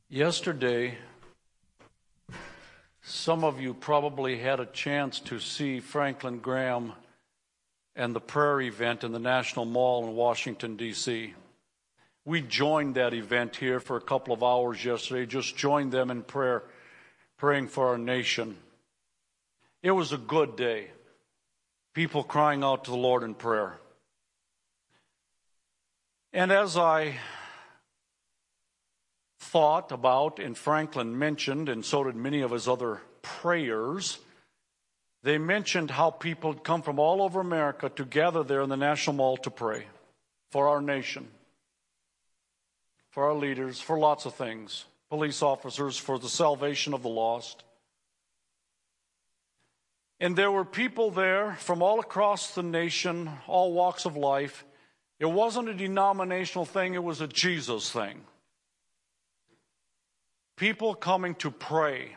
Yesterday, some of you probably had a chance to see Franklin Graham and the prayer event in the National Mall in Washington, D.C. We joined that event here for a couple of hours yesterday, just joined them in prayer, praying for our nation. It was a good day. People crying out to the Lord in prayer. And as I thought about, and Franklin mentioned, and so did many of his other prayers, they mentioned how people had come from all over America to gather there in the National Mall to pray for our nation, for our leaders, for lots of things, police officers, for the salvation of the lost. And there were people there from all across the nation, all walks of life. It wasn't a denominational thing, it was a Jesus thing. People coming to pray.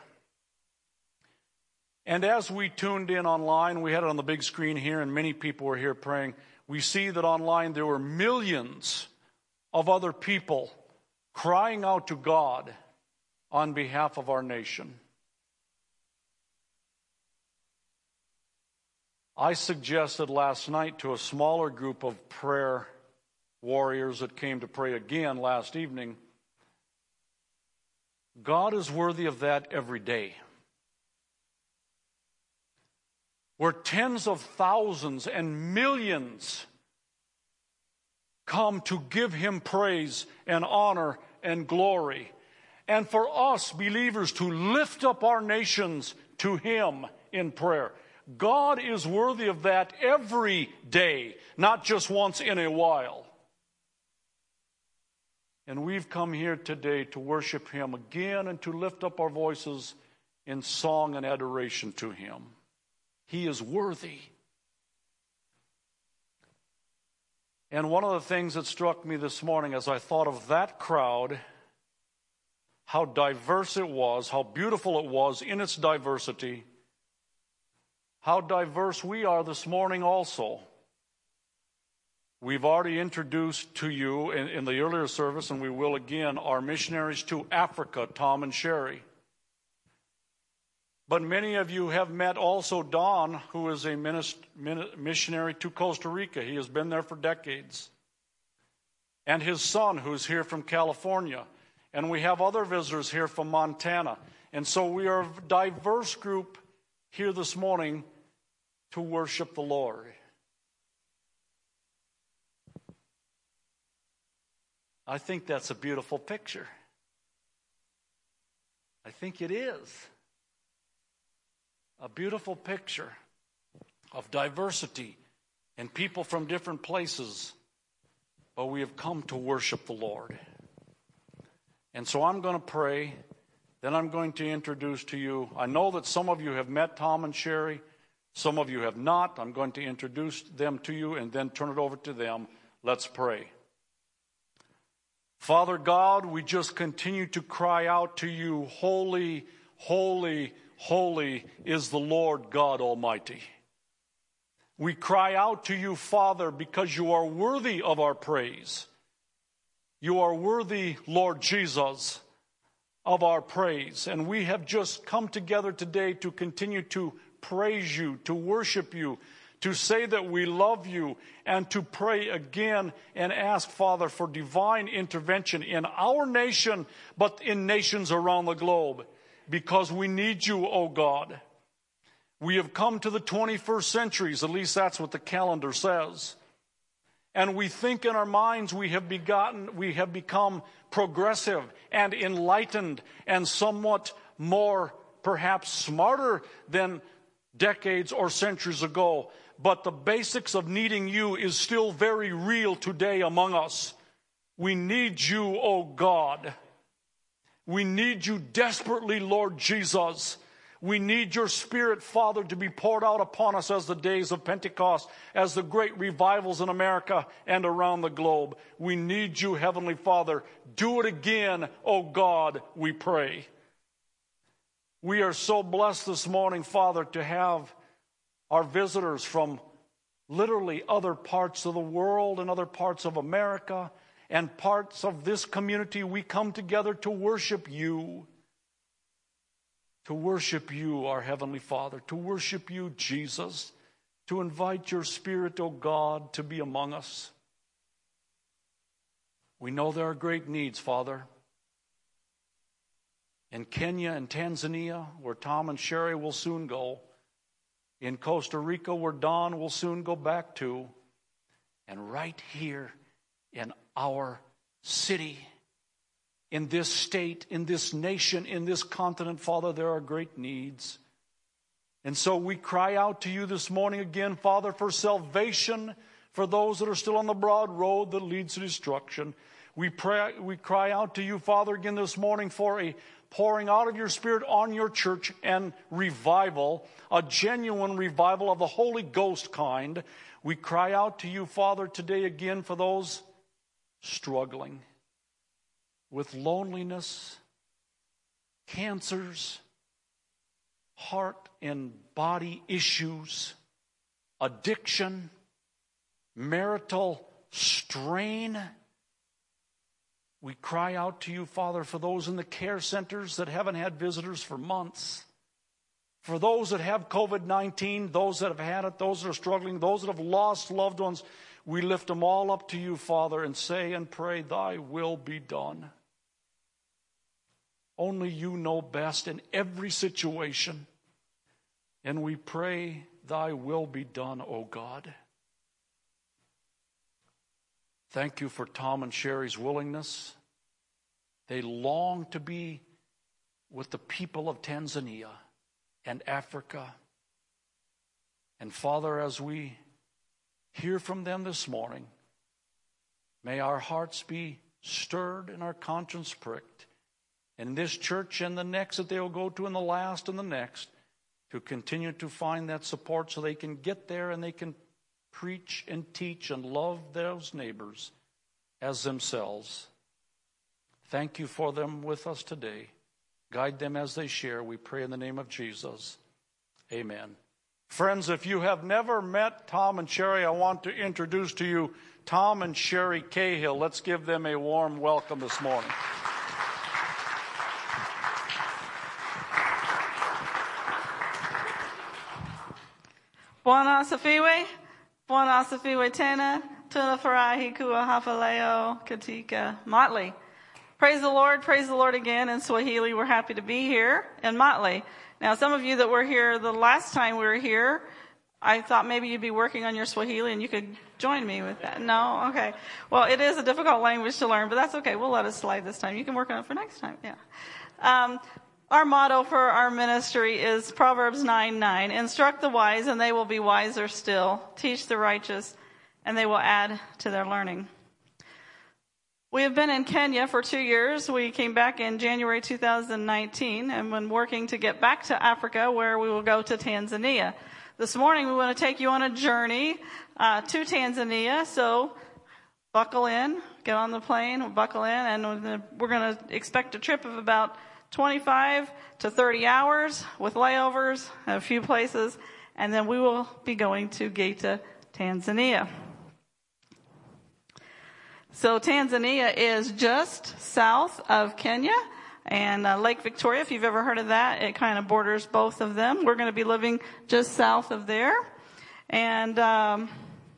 And as we tuned in online, we had it on the big screen here, and many people were here praying. We see that online there were millions of other people crying out to God on behalf of our nation. I suggested last night to a smaller group of prayer warriors that came to pray again last evening, God is worthy of that every day. Where tens of thousands and millions come to give Him praise and honor and glory. And for us believers to lift up our nations to Him in prayer. God is worthy of that every day, not just once in a while. And we've come here today to worship Him again and to lift up our voices in song and adoration to Him. He is worthy. And one of the things that struck me this morning as I thought of that crowd, how diverse it was, how beautiful it was in its diversity, how diverse we are this morning also. We've already introduced to you in the earlier service, and we will again, our missionaries to Africa, Tom and Sherry. But many of you have met also Don, who is a missionary to Costa Rica. He has been there for decades. And his son, who's here from California. And we have other visitors here from Montana. And so we are a diverse group here this morning to worship the Lord. I think that's a beautiful picture. I think it is. A beautiful picture of diversity and people from different places. But we have come to worship the Lord. And so I'm going to pray. Then I'm going to introduce to you. I know that some of you have met Tom and Sherry. Some of you have not. I'm going to introduce them to you and then turn it over to them. Let's pray. Father God, we just continue to cry out to you, holy, holy, holy is the Lord God Almighty. We cry out to you, Father, because you are worthy of our praise. You are worthy, Lord Jesus, of our praise. And we have just come together today to continue to praise you, to worship you, to say that we love you, and to pray again and ask, Father, for divine intervention in our nation, but in nations around the globe, because we need you, O God. We have come to the 21st centuries, at least that's what the calendar says. And we think in our minds we have become progressive and enlightened and somewhat more, perhaps smarter than decades or centuries ago. But the basics of needing you is still very real today among us. We need you, O God. We need you desperately, Lord Jesus. We need your Spirit, Father, to be poured out upon us as the days of Pentecost, as the great revivals in America and around the globe. We need you, Heavenly Father. Do it again, O God, we pray. We are so blessed this morning, Father, to have our visitors from literally other parts of the world and other parts of America and parts of this community, we come together to worship you. To worship you, our Heavenly Father. To worship you, Jesus. To invite your Spirit, O God, to be among us. We know there are great needs, Father. In Kenya and Tanzania, where Tom and Sherry will soon go. In Costa Rica, where Don will soon go back to. And right here in our city, in this state, in this nation, in this continent, Father, there are great needs. And so we cry out to you this morning again, Father, for salvation for those that are still on the broad road that leads to destruction. We cry out to you, Father, again this morning for a pouring out of your Spirit on your church and revival, a genuine revival of the Holy Ghost kind. We cry out to you, Father, today again for those struggling with loneliness, cancers, heart and body issues, addiction, marital strain. We cry out to you, Father, for those in the care centers that haven't had visitors for months. For those that have COVID-19, those that have had it, those that are struggling, those that have lost loved ones, we lift them all up to you, Father, and say and pray, thy will be done. Only you know best in every situation. And we pray, thy will be done, O God. Thank you for Tom and Sherry's willingness. They long to be with the people of Tanzania and Africa. And Father, as we hear from them this morning, may our hearts be stirred and our conscience pricked. In this church and the next that they will go to, and the last and the next, to continue to find that support so they can get there and they can preach and teach and love those neighbors as themselves. Thank you for them with us today. Guide them as they share. We pray in the name of Jesus. Amen. Friends, if you have never met Tom and Sherry, I want to introduce to you Tom and Sherry Cahill. Let's give them a warm welcome this morning. Bwana asifiwe tena, tunafurahi kuwa hapa leo katika Motley. Praise the Lord again in Swahili. We're happy to be here in Motley. Now, some of you that were here the last time we were here, I thought maybe you'd be working on your Swahili and you could join me with that. No? Okay. Well, it is a difficult language to learn, but that's okay. We'll let it slide this time. You can work on it for next time. Yeah. Our motto for our ministry is Proverbs 9:9. Instruct the wise, and they will be wiser still. Teach the righteous, and they will add to their learning. We have been in Kenya for 2 years. We came back in January 2019, and been working to get back to Africa, where we will go to Tanzania. This morning, we want to take you on a journey to Tanzania. So buckle in, get on the plane, buckle in, and we're going to expect a trip of about 25 to 30 hours with layovers at a few places, and then we will be going to Geita, Tanzania. So Tanzania is just south of Kenya and Lake Victoria. If you've ever heard of that, it kind of borders both of them. We're going to be living just south of there. And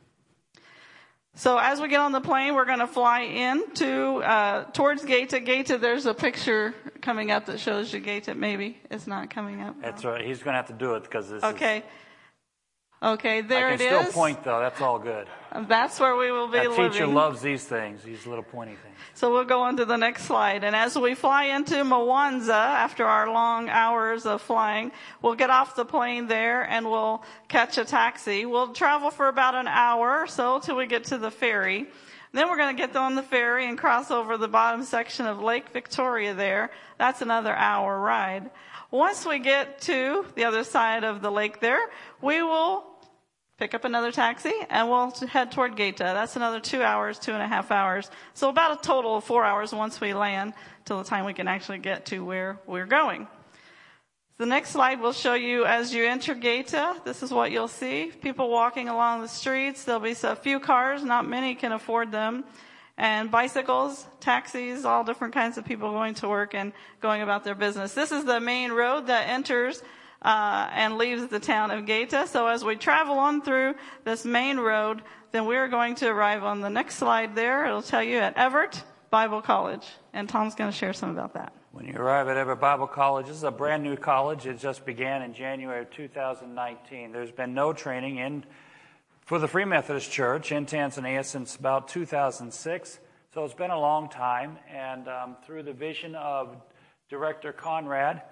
so as we get on the plane, we're going to fly in towards Geita. Geita, there's a picture coming up that shows you Geita. Maybe it's not coming up. That's right. He's going to have to do it because this Okay, there it is. I can still point, though. That's all good. That's where we will be living. That teacher loves these things, these little pointy things. So we'll go on to the next slide. And as we fly into Mwanza, after our long hours of flying, we'll get off the plane there and we'll catch a taxi. We'll travel for about an hour or so till we get to the ferry. Then we're going to get on the ferry and cross over the bottom section of Lake Victoria there. That's another hour ride. Once we get to the other side of the lake there, we will pick up another taxi, and we'll head toward Geita. That's another 2 hours, 2.5 hours. So about a total of 4 hours once we land till the time we can actually get to where we're going. The next slide will show you as you enter Geita. This is what you'll see. People walking along the streets. There'll be a few cars. Not many can afford them. and bicycles, taxis, all different kinds of people going to work and going about their business. This is the main road that enters and leaves the town of Gaeta. So as we travel on through this main road, then we're going to arrive on the next slide there. It'll tell you at Everett Bible College. And Tom's going to share some about that. When you arrive at Everett Bible College, this is a brand new college. It just began in January of 2019. There's been no training for the Free Methodist Church in Tanzania since about 2006. So it's been a long time. And through the vision of Director Conrad,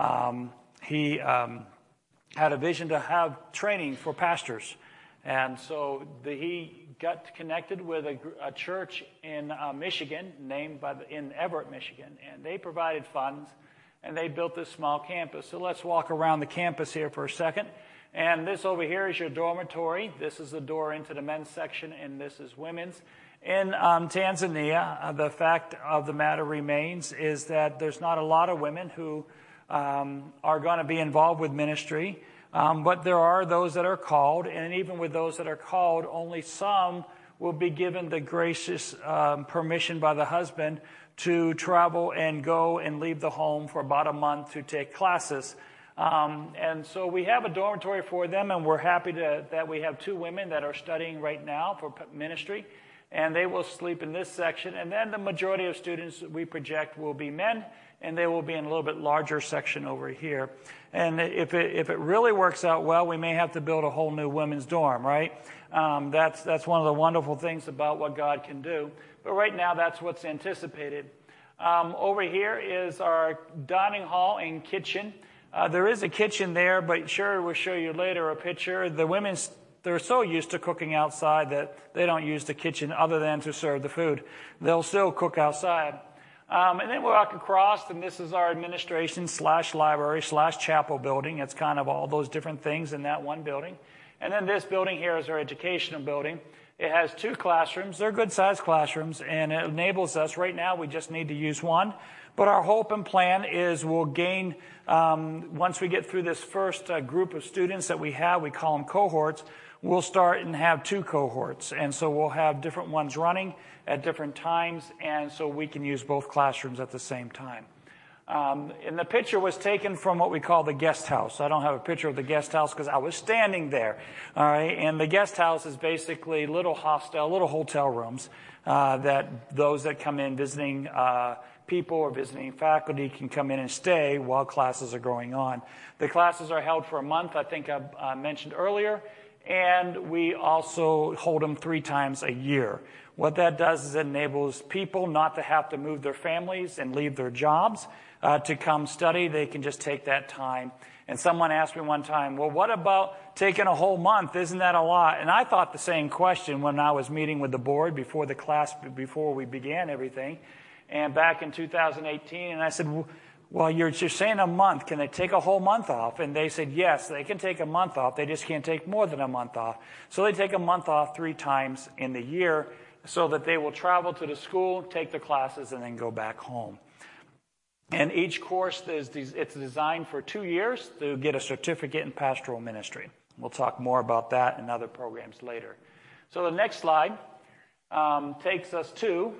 he had a vision to have training for pastors. And so he got connected with a church in Michigan, in Everett, Michigan. And they provided funds, and they built this small campus. So let's walk around the campus here for a second. And this over here is your dormitory. This is the door into the men's section, and this is women's. In Tanzania, the fact of the matter remains is that there's not a lot of women who are going to be involved with ministry. But there are those that are called, and even with those that are called, only some will be given the gracious permission by the husband to travel and go and leave the home for about a month to take classes. And so we have a dormitory for them, and we're happy that we have 2 women that are studying right now for ministry, and they will sleep in this section. And then the majority of students we project will be men, and they will be in a little bit larger section over here. And if it really works out well, we may have to build a whole new women's dorm, right? That's one of the wonderful things about what God can do. But right now, that's what's anticipated. Over here is our dining hall and kitchen. There is a kitchen there, but Sherry will show you later a picture. The women, they're so used to cooking outside that they don't use the kitchen other than to serve the food. They'll still cook outside. And then we walk across, and this is our administration / library / chapel building. It's kind of all those different things in that one building. And then this building here is our educational building. It has 2 classrooms. They're good-sized classrooms, and it enables us. Right now, we just need to use one. But our hope and plan is we'll gain, once we get through this first group of students that we have, we call them cohorts, we'll start and have 2 cohorts. And so we'll have different ones running at different times, and so we can use both classrooms at the same time. And the picture was taken from what we call the guest house. I don't have a picture of the guest house because I was standing there. All right, and the guest house is basically little hotel rooms that those that come in visiting people or visiting faculty can come in and stay while classes are going on. The classes are held for a month, I think I mentioned earlier, and we also hold them 3 times a year. What that does is it enables people not to have to move their families and leave their jobs to come study. They can just take that time. And someone asked me one time, well, what about taking a whole month? Isn't that a lot? And I thought the same question when I was meeting with the board before the class, before we began everything, and back in 2018. And I said, well, you're saying a month. Can they take a whole month off? And they said, yes, they can take a month off. They just can't take more than a month off. So they take a month off 3 times in the year so that they will travel to the school, take the classes, and then go back home. And each course, it's designed for 2 years to get a certificate in pastoral ministry. We'll talk more about that in other programs later. So the next slide takes us to,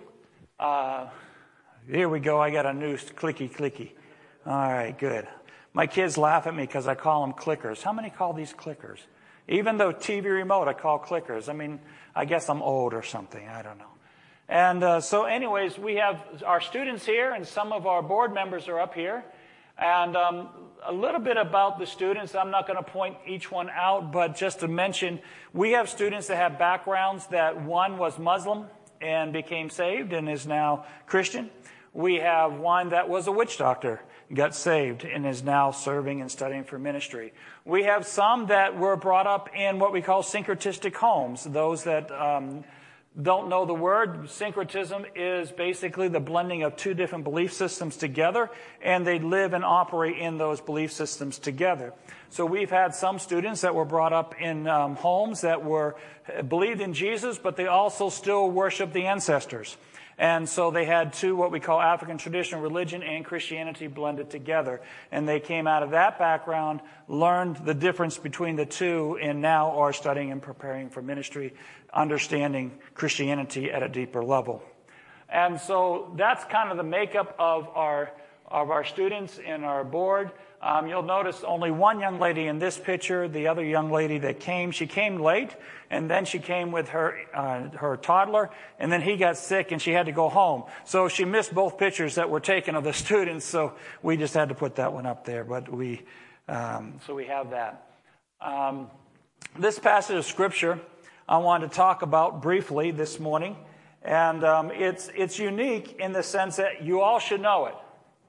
here we go, I got a new clicky. All right, good. My kids laugh at me because I call them clickers. How many call these clickers? Even the TV remote, I call clickers. I mean, I guess I'm old or something. I don't know. And so anyways, we have our students here, and some of our board members are up here. And a little bit about the students. I'm not going to point each one out, but just to mention, we have students that have backgrounds that one was Muslim and became saved and is now Christian. We have one that was a witch doctor, got saved, and is now serving and studying for ministry. We have some that were brought up in what we call syncretistic homes. Those that don't know the word, syncretism is basically the blending of 2 different belief systems together, and they live and operate in those belief systems together. So we've had some students that were brought up in homes that believed in Jesus, but they also still worship the ancestors. And so they had 2 what we call African traditional religion and Christianity blended together. And they came out of that background, learned the difference between the 2, and now are studying and preparing for ministry, understanding Christianity at a deeper level. And so that's kind of the makeup of our students and our board. You'll notice only one young lady in this picture. The other young lady that came, she came late, and then she came with her toddler, and then he got sick and she had to go home. So she missed both pictures that were taken of the students, so we just had to put that one up there. But so we have that. This passage of Scripture I want to talk about briefly this morning, and it's unique in the sense that you all should know it.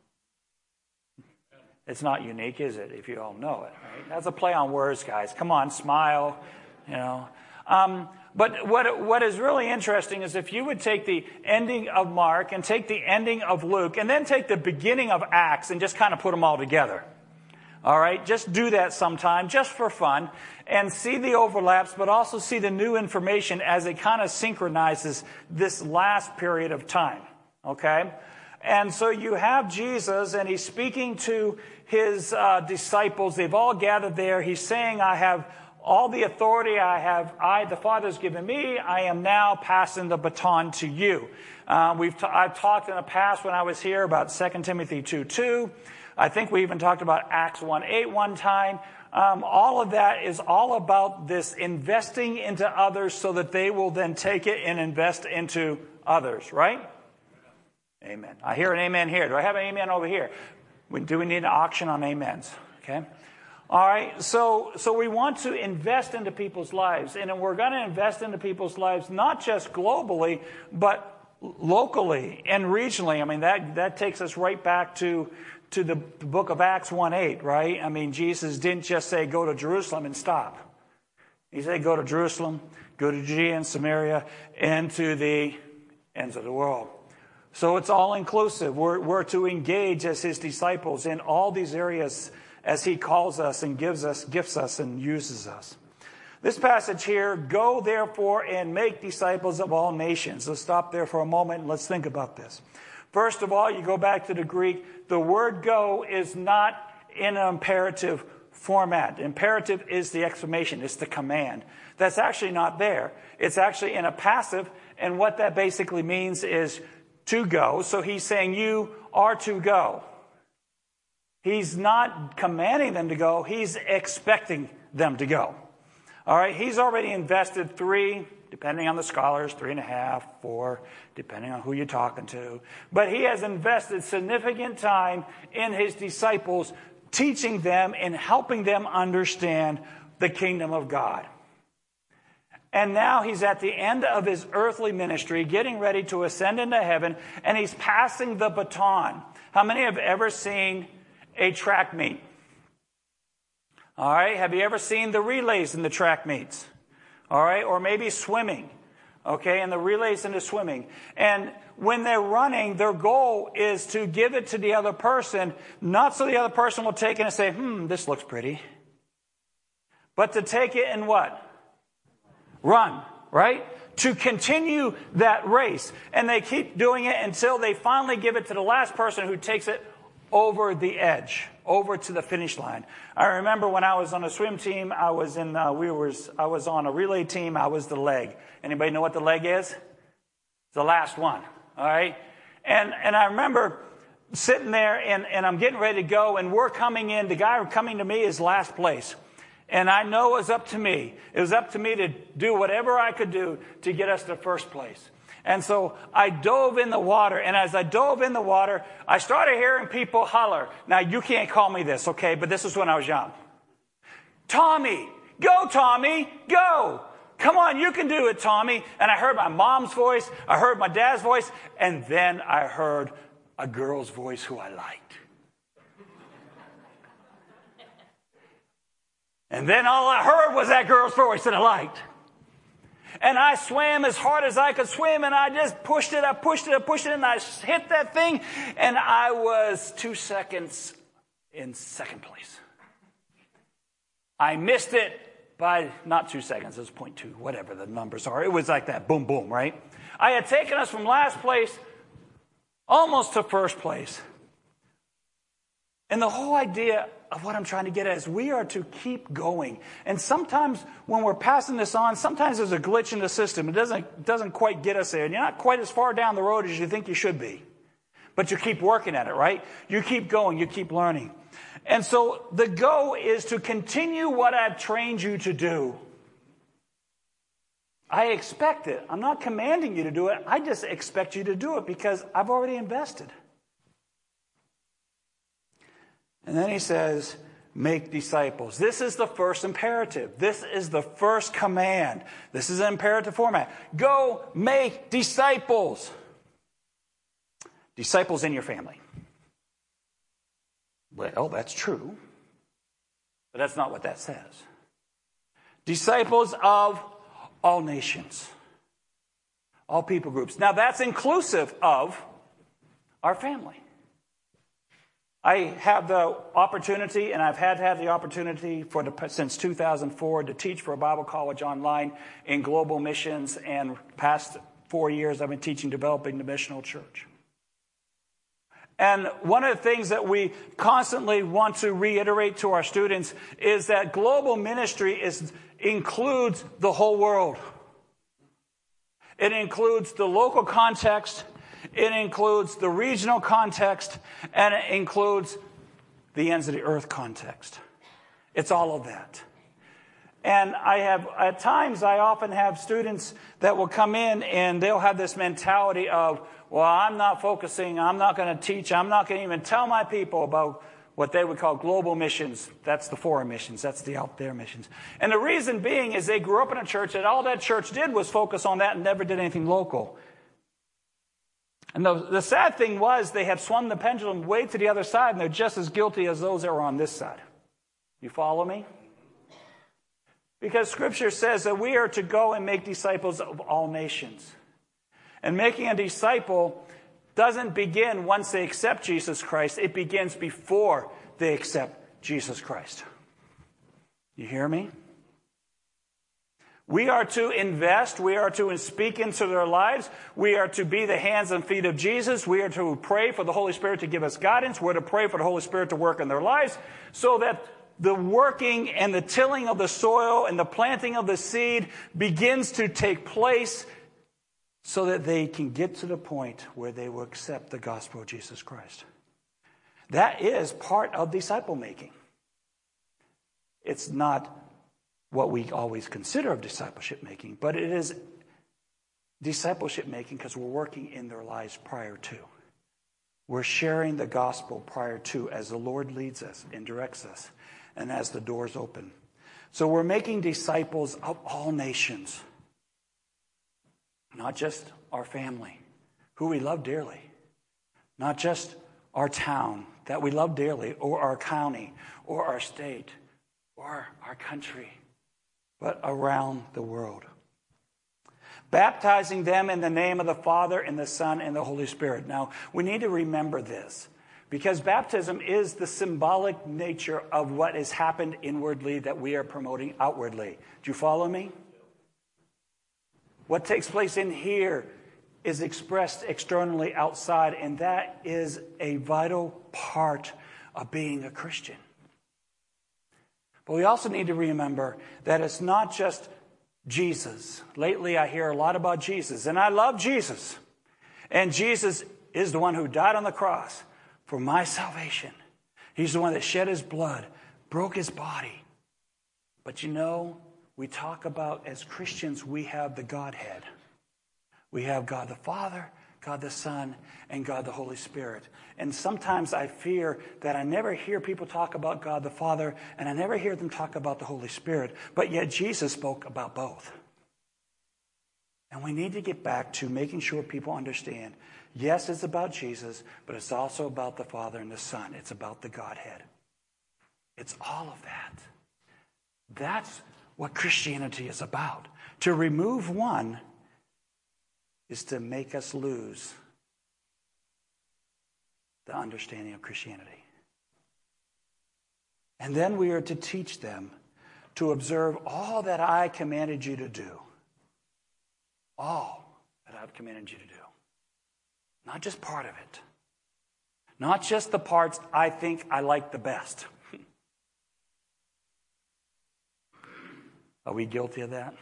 It's not unique, is it, if you all know it, right? That's a play on words, guys. Come on, smile, you know. But what is really interesting is if you would take the ending of Mark and take the ending of Luke and then take the beginning of Acts and just kind of put them all together. All right? Just do that sometime, just for fun, and see the overlaps, but also see the new information as it kind of synchronizes this last period of time. Okay? And so you have Jesus, and he's speaking to his disciples. They've all gathered there. He's saying, I have all the authority the Father's given me. I am now passing the baton to you. I've talked in the past when I was here about 2 Timothy 2:2. I think we even talked about Acts 1:8 one time. All of that is all about this investing into others so that they will then take it and invest into others, right? Amen. I hear an amen here. Do I have an amen over here? Do we need an auction on amens? Okay. All right. So we want to invest into people's lives. And we're going to invest into people's lives not just globally, but locally and regionally. I mean, that takes us right back to the book of Acts 1:8, right? I mean, Jesus didn't just say, go to Jerusalem and stop. He said, go to Jerusalem, go to Judea and Samaria, and to the ends of the world. So it's all inclusive. We're to engage as his disciples in all these areas as he calls us and gifts us and uses us. This passage here, go therefore and make disciples of all nations. Let's stop there for a moment and let's think about this. First of all, you go back to the Greek. The word go is not in an imperative format. Imperative is the exclamation. It's the command. That's actually not there. It's actually in a passive, and what that basically means is to go. So he's saying you are to go. He's not commanding them to go. He's expecting them to go. All right. He's already invested 3, depending on the scholars, 3.5, 4, depending on who you're talking to. But he has invested significant time in his disciples, teaching them and helping them understand the kingdom of God. And now he's at the end of his earthly ministry, getting ready to ascend into heaven, and he's passing the baton. How many have ever seen a track meet? All right. Have you ever seen the relays in the track meets? All right. Or maybe swimming. Okay. And the relays into swimming. And when they're running, their goal is to give it to the other person, not so the other person will take it and say, this looks pretty. But to take it and what? Run. Right? To continue that race. And they keep doing it until they finally give it to the last person who takes it over the edge, over to the finish line. I remember when I was on a swim team, I was on a relay team. I was the leg. Anybody know what the leg is? It's the last one. All right. And I remember sitting there and I'm getting ready to go, and we're coming in. The guy coming to me is last place. And I know it was up to me. It was up to me to do whatever I could do to get us to first place. And so I dove in the water, and as I dove in the water, I started hearing people holler. Now, you can't call me this, okay, but this was when I was young. Tommy, go, Tommy, go. Come on, you can do it, Tommy. And I heard my mom's voice, I heard my dad's voice, and then I heard a girl's voice who I liked. And then all I heard was that girl's voice that I liked. And I swam as hard as I could swim, and I just pushed it, and I hit that thing, and I was 2 seconds in second place. I missed it by not 2 seconds, it was 0.2, whatever the numbers are. It was like that, boom, boom, right? I had taken us from last place almost to first place. And the whole idea of what I'm trying to get at is we are to keep going. And sometimes when we're passing this on, sometimes there's a glitch in the system. It doesn't quite get us there. And you're not quite as far down the road as you think you should be. But you keep working at it, right? You keep going. You keep learning. And so the go is to continue what I've trained you to do. I expect it. I'm not commanding you to do it. I just expect you to do it because I've already invested. And then he says, make disciples. This is the first imperative. This is the first command. This is an imperative format. Go make disciples. Disciples in your family. Well, that's true. But that's not what that says. Disciples of all nations. All people groups. Now that's inclusive of our family. I have the opportunity, and I've had the opportunity since 2004 to teach for a Bible college online in global missions, and past 4 years I've been teaching developing the missional church. And one of the things that we constantly want to reiterate to our students is that global ministry includes the whole world. It includes the local context. It includes the regional context, and it includes the ends of the earth context. It's all of that. And at times I often have students that will come in and they'll have this mentality of, well, I'm not focusing, I'm not going to teach, I'm not going to even tell my people about what they would call global missions. That's the foreign missions, that's the out there missions. And the reason being is they grew up in a church that all that church did was focus on that and never did anything local. And the sad thing was they have swung the pendulum way to the other side, and they're just as guilty as those that were on this side. You follow me? Because Scripture says that we are to go and make disciples of all nations. And making a disciple doesn't begin once they accept Jesus Christ. It begins before they accept Jesus Christ. You hear me? We are to invest. We are to speak into their lives. We are to be the hands and feet of Jesus. We are to pray for the Holy Spirit to give us guidance. We're to pray for the Holy Spirit to work in their lives so that the working and the tilling of the soil and the planting of the seed begins to take place so that they can get to the point where they will accept the gospel of Jesus Christ. That is part of disciple making. It's not what we always consider of discipleship making, but it is discipleship making because we're working in their lives prior to. We're sharing the gospel prior to as the Lord leads us and directs us and as the doors open. So we're making disciples of all nations, not just our family, who we love dearly, not just our town that we love dearly, or our county, or our state, or our country, but around the world. Baptizing them in the name of the Father and the Son and the Holy Spirit. Now, we need to remember this because baptism is the symbolic nature of what has happened inwardly that we are promoting outwardly. Do you follow me? What takes place in here is expressed externally outside, and that is a vital part of being a Christian. But we also need to remember that it's not just Jesus. Lately, I hear a lot about Jesus, and I love Jesus. And Jesus is the one who died on the cross for my salvation. He's the one that shed his blood, broke his body. But you know, we talk about, as Christians, we have the Godhead. We have God the Father, God the Son, and God the Holy Spirit. And sometimes I fear that I never hear people talk about God the Father, and I never hear them talk about the Holy Spirit, but yet Jesus spoke about both. And we need to get back to making sure people understand, yes, it's about Jesus, but it's also about the Father and the Son. It's about the Godhead. It's all of that. That's what Christianity is about. To remove one is to make us lose the understanding of Christianity. And then we are to teach them to observe all that I commanded you to do. All that I've commanded you to do. Not just part of it. Not just the parts I think I like the best. Are we guilty of that?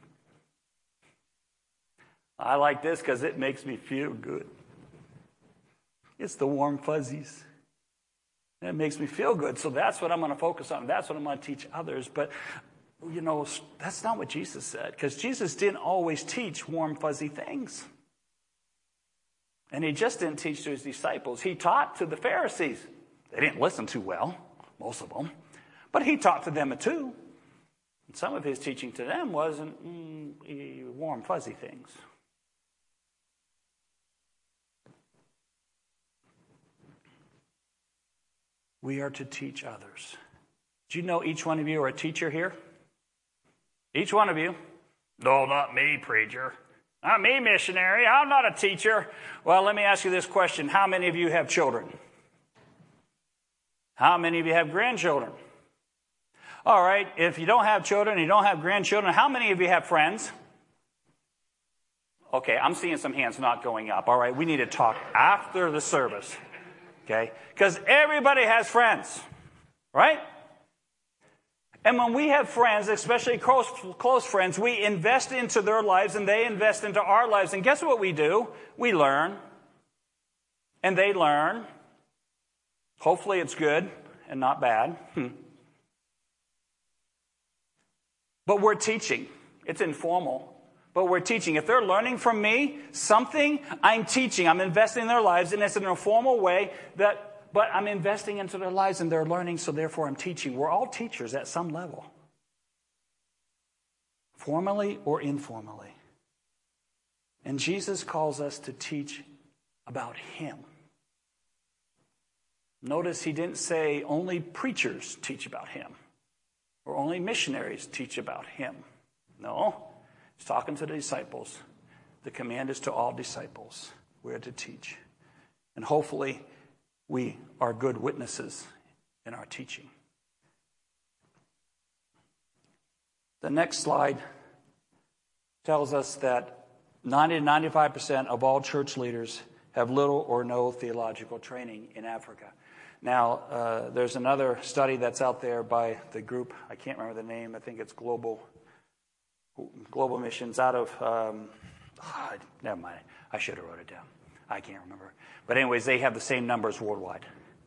I like this because it makes me feel good. It's the warm fuzzies. And it makes me feel good. So that's what I'm going to focus on. That's what I'm going to teach others. But, that's not what Jesus said. Because Jesus didn't always teach warm, fuzzy things. And he just didn't teach to his disciples. He taught to the Pharisees. They didn't listen too well, most of them. But he taught to them too. And some of his teaching to them wasn't warm, fuzzy things. We are to teach others. Do you know each one of you are a teacher here? Each one of you. No, not me, preacher. Not me, missionary. I'm not a teacher. Well, let me ask you this question. How many of you have children? How many of you have grandchildren? All right, if you don't have children, you don't have grandchildren, how many of you have friends? Okay, I'm seeing some hands not going up. All right, we need to talk after the service. Okay? Because everybody has friends, right? And when we have friends, especially close friends, we invest into their lives and they invest into our lives. And guess what we do? We learn. And they learn. Hopefully it's good and not bad. But we're teaching. It's informal. But we're teaching. If they're learning from me something, I'm teaching. I'm investing in their lives, and it's in a formal way but I'm investing into their lives, and they're learning, so therefore I'm teaching. We're all teachers at some level. Formally or informally. And Jesus calls us to teach about him. Notice he didn't say only preachers teach about him, or only missionaries teach about him. No. He's talking to the disciples. The command is to all disciples. We're to teach. And hopefully we are good witnesses in our teaching. The next slide tells us that 90 to 95% of all church leaders have little or no theological training in Africa. Now, there's another study that's out there by the group, I can't remember the name, I think it's Global Missions out of, never mind, I should have wrote it down. I can't remember. But anyways, they have the same numbers worldwide.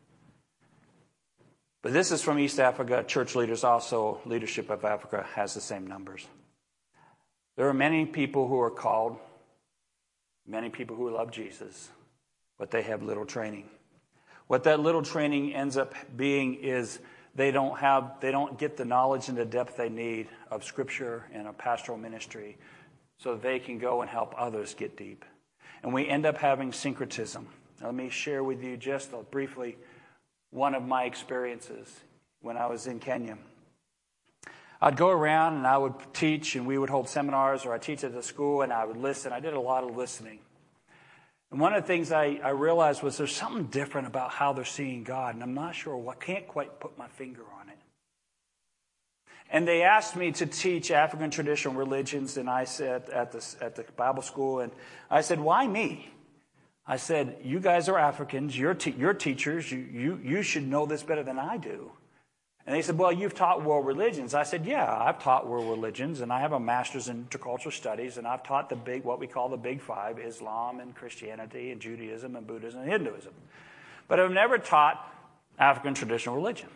But this is from East Africa. Church leaders also, leadership of Africa has the same numbers. There are many people who are called, many people who love Jesus, but they have little training. What that little training ends up being is they don't get the knowledge and the depth they need of Scripture and of pastoral ministry so they can go and help others get deep. And we end up having syncretism. Now, let me share with you just briefly one of my experiences when I was in Kenya. I'd go around and I would teach, and we would hold seminars, or I'd teach at the school, and I would listen. I did a lot of listening. And one of the things I realized was there's something different about how they're seeing God, and I'm not sure what, can't quite put my finger on it. And they asked me to teach African traditional religions, and I said at the Bible school, and I said, why me? I said, you guys are Africans, you're teachers, you should know this better than I do. And they said, well, you've taught world religions. I said, yeah, I've taught world religions, and I have a master's in intercultural studies, and I've taught what we call the big five, Islam and Christianity and Judaism and Buddhism and Hinduism. But I've never taught African traditional religion.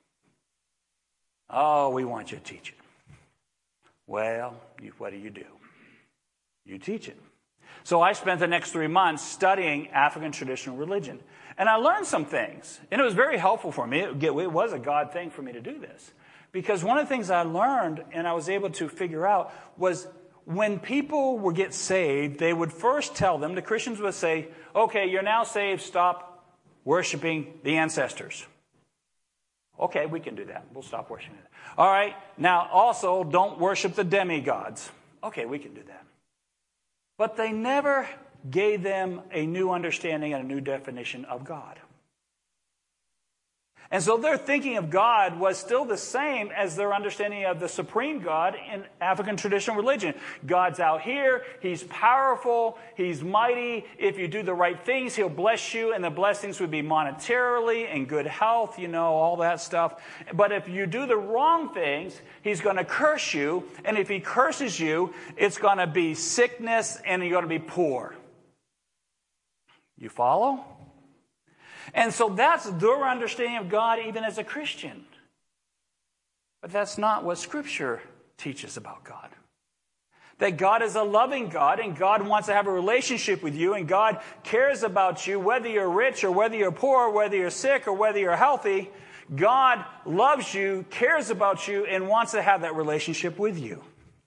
Oh, we want you to teach it. Well, what do? You teach it. So I spent the next 3 months studying African traditional religion. And I learned some things. And it was very helpful for me. It was a God thing for me to do this. Because one of the things I learned and I was able to figure out was when people would get saved, they would first tell them, the Christians would say, okay, you're now saved, stop worshiping the ancestors. Okay, we can do that. We'll stop worshiping it. All right, now also don't worship the demigods. Okay, we can do that. But they never gave them a new understanding and a new definition of God. And so their thinking of God was still the same as their understanding of the supreme God in African traditional religion. God's out here. He's powerful. He's mighty. If you do the right things, he'll bless you. And the blessings would be monetarily and good health, all that stuff. But if you do the wrong things, he's going to curse you. And if he curses you, it's going to be sickness and you're going to be poor. You follow? And so that's their understanding of God even as a Christian. But that's not what Scripture teaches about God. That God is a loving God, and God wants to have a relationship with you, and God cares about you, whether you're rich or whether you're poor, whether you're sick or whether you're healthy. God loves you, cares about you, and wants to have that relationship with you.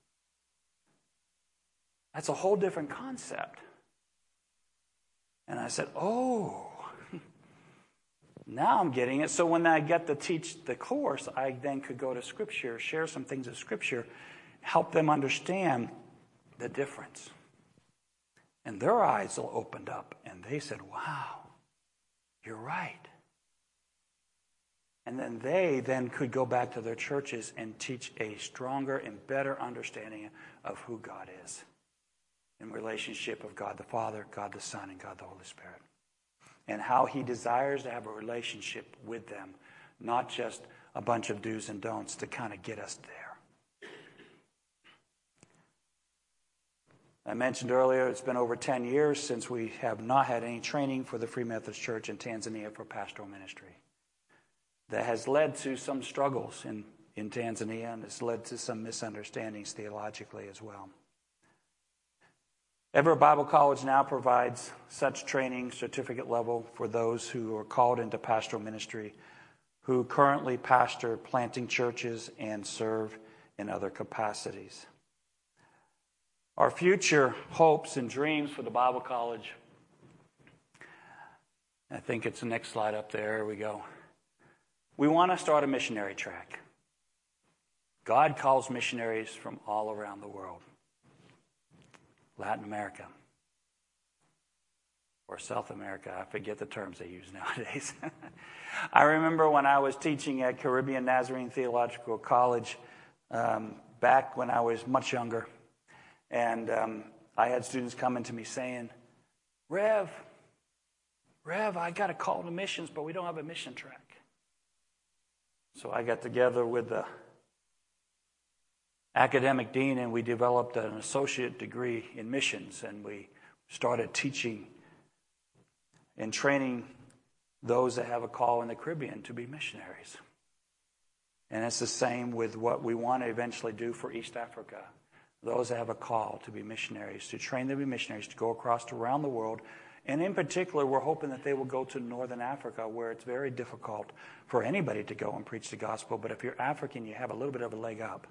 That's a whole different concept. And I said, oh, now I'm getting it. So when I get to teach the course, I then could go to Scripture, share some things of Scripture, help them understand the difference. And their eyes all opened up, and they said, wow, you're right. And then they then could go back to their churches and teach a stronger and better understanding of who God is in relationship of God the Father, God the Son, and God the Holy Spirit. And how he desires to have a relationship with them, not just a bunch of do's and don'ts to kind of get us there. I mentioned earlier, it's been over 10 years since we have not had any training for the Free Methodist Church in Tanzania for pastoral ministry. That has led to some struggles in Tanzania, and it's led to some misunderstandings theologically as well. Everett Bible College now provides such training, certificate level, for those who are called into pastoral ministry, who currently pastor planting churches and serve in other capacities. Our future hopes and dreams for the Bible College, I think it's the next slide up there. Here we go. We want to start a missionary track. God calls missionaries from all around the world. Latin America or South America. I forget the terms they use nowadays. I remember when I was teaching at Caribbean Nazarene Theological College back when I was much younger, and I had students coming to me saying, Rev, I got a call to missions, but we don't have a mission track. So I got together with the academic dean, and we developed an associate degree in missions, and we started teaching and training those that have a call in the Caribbean to be missionaries. And it's the same with what we want to eventually do for East Africa. Those that have a call to be missionaries, to train them to be missionaries, to go across around the world. And in particular, we're hoping that they will go to Northern Africa, where it's very difficult for anybody to go and preach the gospel. But if you're African, you have a little bit of a leg up.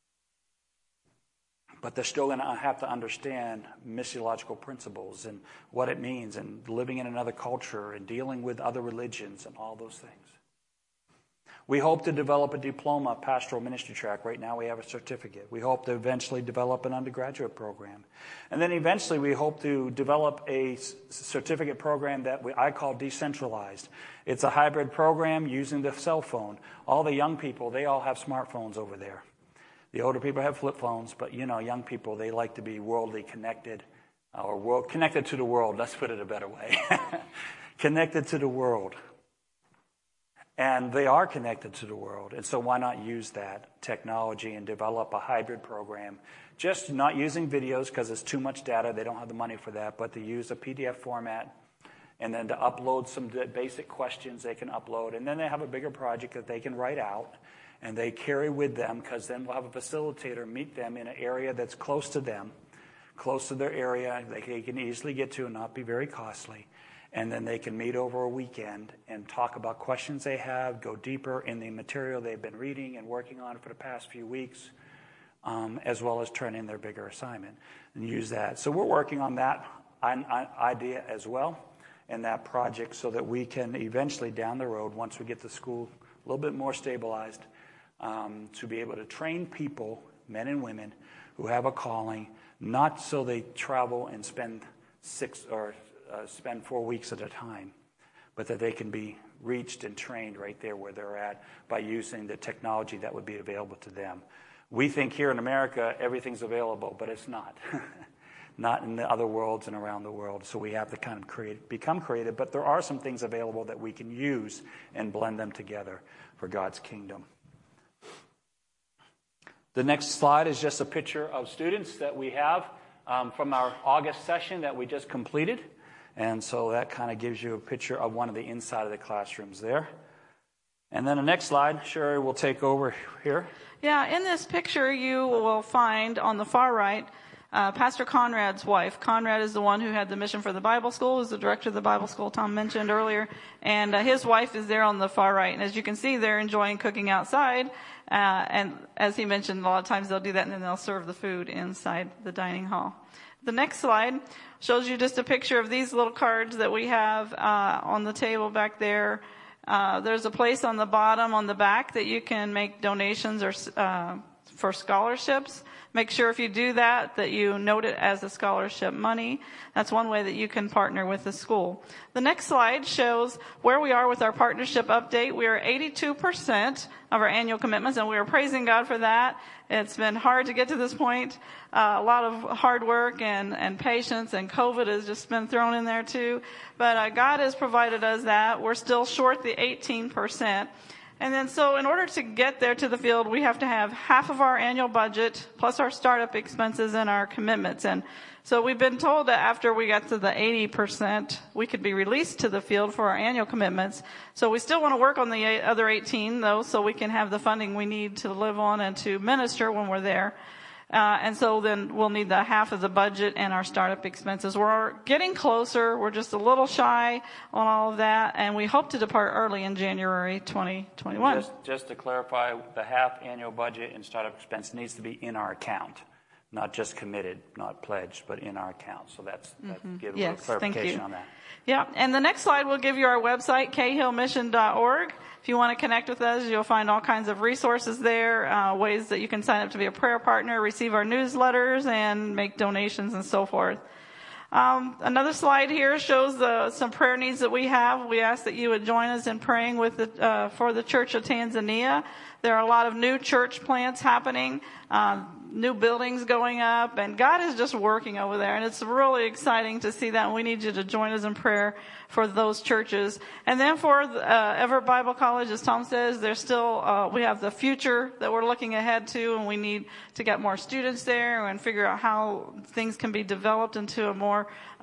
But they're still going to have to understand missiological principles and what it means, and living in another culture and dealing with other religions and all those things. We hope to develop a diploma pastoral ministry track. Right now we have a certificate. We hope to eventually develop an undergraduate program. And then eventually we hope to develop a certificate program that I call decentralized. It's a hybrid program using the cell phone. All the young people, they all have smartphones over there. The older people have flip phones, but young people, they like to be worldly connected, or connected to the world. Let's put it a better way. Connected to the world. And they are connected to the world. And so why not use that technology and develop a hybrid program? Just not using videos because it's too much data. They don't have the money for that. But to use a PDF format, and then to upload some basic questions they can upload. And then they have a bigger project that they can write out. And they carry with them, because then we'll have a facilitator meet them in an area that's close to them, close to their area, they can easily get to and not be very costly. And then they can meet over a weekend and talk about questions they have, go deeper in the material they've been reading and working on for the past few weeks, as well as turn in their bigger assignment and use that. So we're working on that idea as well, and that project, so that we can eventually down the road, once we get the school a little bit more stabilized, to be able to train people, men and women, who have a calling, not so they travel and spend 4 weeks at a time, but that they can be reached and trained right there where they're at by using the technology that would be available to them. We think here in America everything's available, but it's not. Not in the other worlds and around the world. So we have to kind of become creative, but there are some things available that we can use and blend them together for God's kingdom. The next slide is just a picture of students that we have from our August session that we just completed. And so that kind of gives you a picture of one of the inside of the classrooms there. And then the next slide, Sherry will take over here. Yeah, in this picture you will find on the far right Pastor Conrad's wife. Conrad is the one who had the mission for the Bible school, who's the director of the Bible school Tom mentioned earlier. And his wife is there on the far right. And as you can see, they're enjoying cooking outside. And as he mentioned, a lot of times they'll do that and then they'll serve the food inside the dining hall. The next slide shows you just a picture of these little cards that we have on the table back there. There's a place on the bottom, on the back, that you can make donations or for scholarships. Make sure if you do that you note it as a scholarship money. That's one way that you can partner with the school. The next slide shows where we are with our partnership update. We are 82% of our annual commitments, and we are praising God for that. It's been hard to get to this point. A lot of hard work and patience, and COVID has just been thrown in there too. But God has provided us that. We're still short the 18%. And then so in order to get there to the field, we have to have half of our annual budget plus our startup expenses and our commitments. And so we've been told that after we got to the 80%, we could be released to the field for our annual commitments. So we still want to work on the other 18, though, so we can have the funding we need to live on and to minister when we're there. And so then we'll need the half of the budget and our startup expenses. We're getting closer. We're just a little shy on all of that, and we hope to depart early in January 2021. Just to clarify, the half annual budget and startup expense needs to be in our account, not just committed, not pledged, but in our account. So that's give a little clarification on that. Yeah, and the next slide will give you our website, cahillmission.org. If you want to connect with us, you'll find all kinds of resources there, ways that you can sign up to be a prayer partner, receive our newsletters, and make donations and so forth. Another slide here shows some prayer needs that we have. We ask that you would join us in praying with for the Church of Tanzania. There are a lot of new church plants happening, new buildings going up, and God is just working over there, and it's really exciting to see that, and we need you to join us in prayer for those churches. And then for Everett Bible College, as Tom says, there's still, we have the future that we're looking ahead to, and we need to get more students there and figure out how things can be developed into a more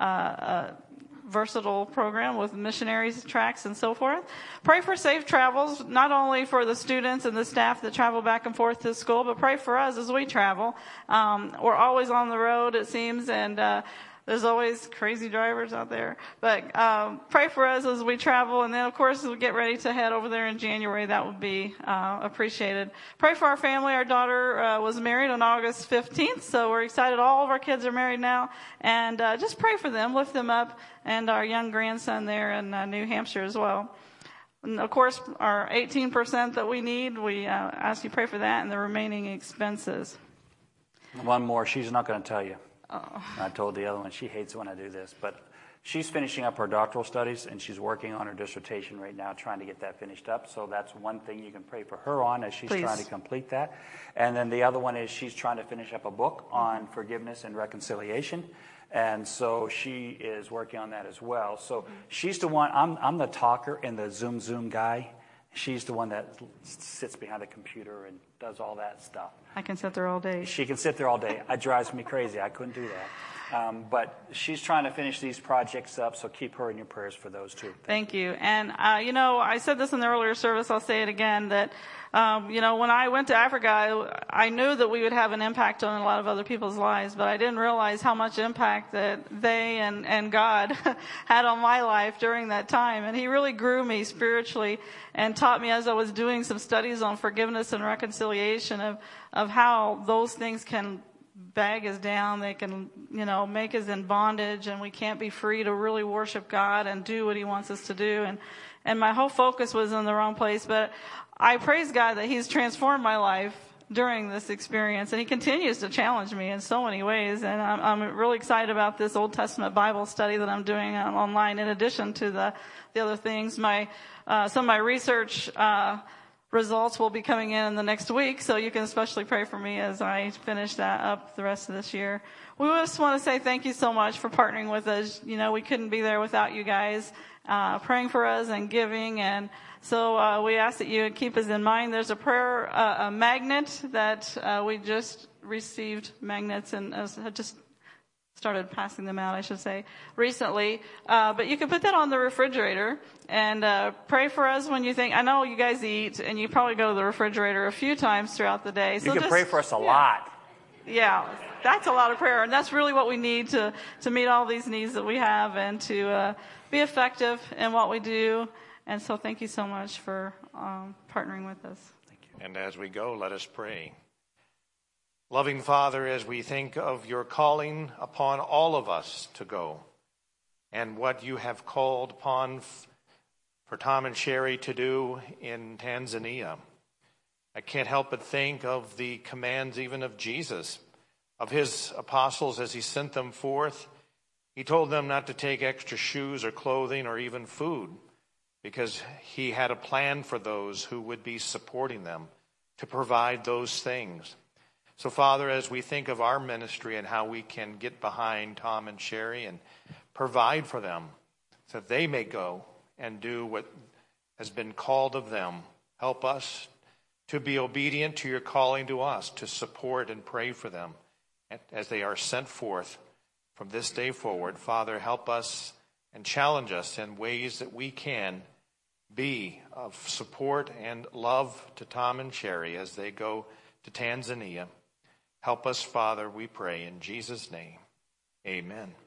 versatile program with missionaries, tracks, and so forth. Pray for safe travels, not only for the students and the staff that travel back and forth to school, but pray for us as we travel. We're always on the road, it seems, and there's always crazy drivers out there. But pray for us as we travel, and then, of course, as we get ready to head over there in January, that would be appreciated. Pray for our family. Our daughter was married on August 15th, so we're excited. All of our kids are married now, and just pray for them, lift them up, and our young grandson there in New Hampshire as well. And, of course, our 18% that we need, we ask you to pray for that and the remaining expenses. One more. She's not going to tell you. I told the other one, she hates when I do this, but she's finishing up her doctoral studies, and she's working on her dissertation right now, trying to get that finished up. So that's one thing you can pray for her on as she's trying to complete that. And then the other one is she's trying to finish up a book on forgiveness and reconciliation. And so she is working on that as well. So she's the one, I'm the talker and the Zoom guy. She's the one that sits behind the computer and does all that stuff. I can sit there all day. She can sit there all day. It drives me crazy. I couldn't do that. But she's trying to finish these projects up, so keep her in your prayers for those too. Thank you. And, I said this in the earlier service. I'll say it again, that, when I went to Africa, I knew that we would have an impact on a lot of other people's lives, but I didn't realize how much impact that they and God had on my life during that time. And He really grew me spiritually and taught me as I was doing some studies on forgiveness and reconciliation of how those things can bag us down. They can, make us in bondage, and we can't be free to really worship God and do what He wants us to do. And my whole focus was in the wrong place, but I praise God that He's transformed my life during this experience. And he continues to challenge me in so many ways. And I'm really excited about this Old Testament Bible study that I'm doing online in addition to the other things. Some of my research results will be coming in the next week, so you can especially pray for me as I finish that up the rest of this year. We just want to say thank you so much for partnering with us. You know, we couldn't be there without you guys praying for us and giving, and so we ask that you keep us in mind. There's a prayer a magnet that we just received magnets and just started passing them out, I should say, recently. But you can put that on the refrigerator and pray for us when you think. I know you guys eat, and you probably go to the refrigerator a few times throughout the day. So you can pray for us a lot. Yeah, that's a lot of prayer, and that's really what we need to meet all these needs that we have and to be effective in what we do. And so thank you so much for partnering with us. Thank you. And as we go, let us pray. Loving Father, as we think of your calling upon all of us to go and what you have called upon for Tom and Sherry to do in Tanzania, I can't help but think of the commands even of Jesus, of his apostles as he sent them forth. He told them not to take extra shoes or clothing or even food because he had a plan for those who would be supporting them to provide those things. So, Father, as we think of our ministry and how we can get behind Tom and Sherry and provide for them so that they may go and do what has been called of them, help us to be obedient to your calling to us, to support and pray for them as they are sent forth from this day forward. Father, help us and challenge us in ways that we can be of support and love to Tom and Sherry as they go to Tanzania. Help us, Father, we pray in Jesus' name. Amen.